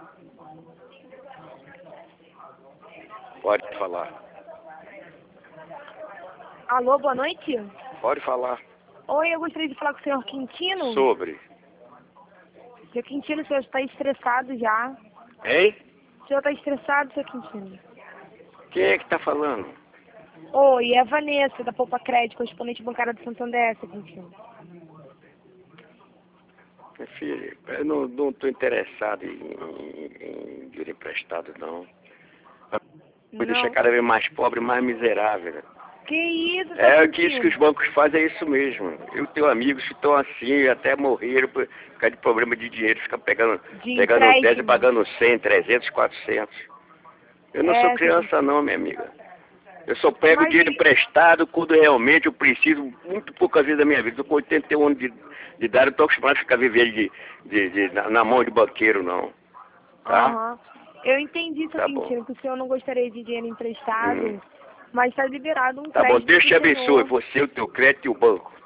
Pode falar. Alô, boa noite. Pode falar. Oi, eu gostaria de falar com o senhor Quintino. Sobre. Senhor Quintino, o senhor está estressado já. Hein? O senhor está estressado, senhor Quintino? Quem é que tá falando? Oi, é a Vanessa, da Poupa Crédito, correspondente bancária do Santander, senhor Quintino. Meu filho, eu não tô interessado em dinheiro emprestado, não. Vai deixar Não. cada vez mais pobre, mais miserável. Que isso, senhor É Quintino? que isso que os bancos fazem, é isso mesmo. Eu tenho amigos que estão assim, até morreram por causa de problema de dinheiro, ficam pegando empréstimo. 10 e pagando 100, 300, 400. Eu não sou criança não, minha amiga. Eu só pego dinheiro emprestado quando realmente eu preciso, muito poucas vezes da minha vida. Eu tô com 81 anos de idade, eu estou acostumado a ficar vivendo na mão de banqueiro, não. Tá? Aham. Eu entendi, seu Tá Quintino, bom. que o senhor não gostaria de dinheiro emprestado, mas está liberado um Tá crédito bom, Deus te pro abençoe, senhor. você, o teu crédito e o banco.